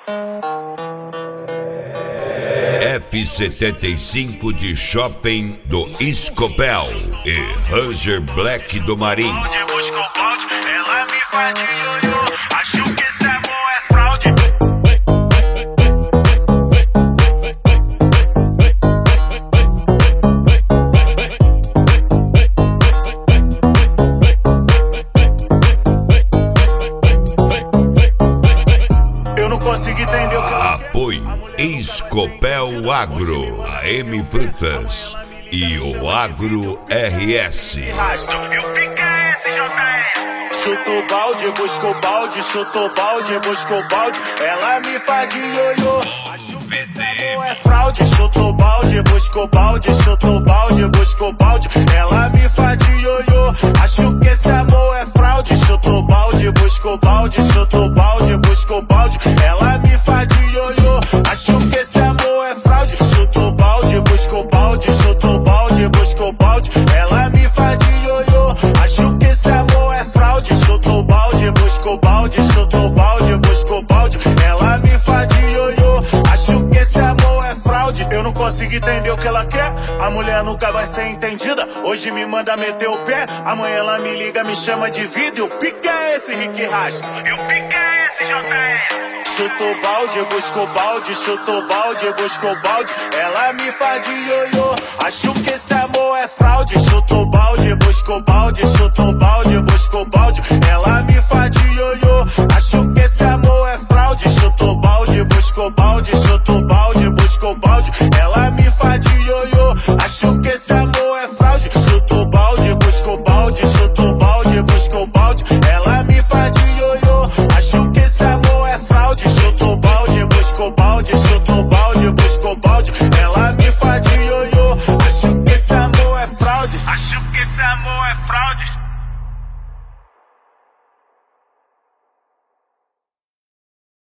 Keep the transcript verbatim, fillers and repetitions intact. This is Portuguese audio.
F setenta e cinco de Shopping do Escopel e Ranger Black do Marinho. Onde busca o balde, ela me faz de ioiô. Acho que esse amor é fraude. Eu não consigo entender o que Apoio Escopel Agro, a M Frutas e o Agro R S. Chuta o balde, busca o balde, chuta o balde, busca o balde. Ela me faz de ioiô. Acho que esse amor é fraude. Chuta o balde, busca o balde, chuta o balde, busca o balde. Ela me faz de ioiô. Acho que esse amor é fraude. Chuta o balde, busca o balde, chuta o balde, busca o balde. Ela me faz de ioiô. Acho que esse amor é fraude. Chuta o balde, busca o balde, chuta o balde, busca o balde. Ela me faz de ioiô. Acho que esse amor é fraude. Chuta o balde, busca o balde, chuta o balde, busca o balde. Ela me faz de ioiô. Acho que esse amor é fraude. Eu não consigo entender o que ela quer. A mulher nunca vai ser entendida. Hoje me manda meter o pé, amanhã ela me liga, me chama de vida. E o pique é esse, Rick Rastro. E o pique é esse, J R. Chuta o balde, busca o balde, chuta o balde, busca o balde. Ela me faz de ioiô. Acho que esse amor é fraude. Chuta o balde, busca o balde, chuta o balde, busca o balde. Ela me faz de ioiô. Acho que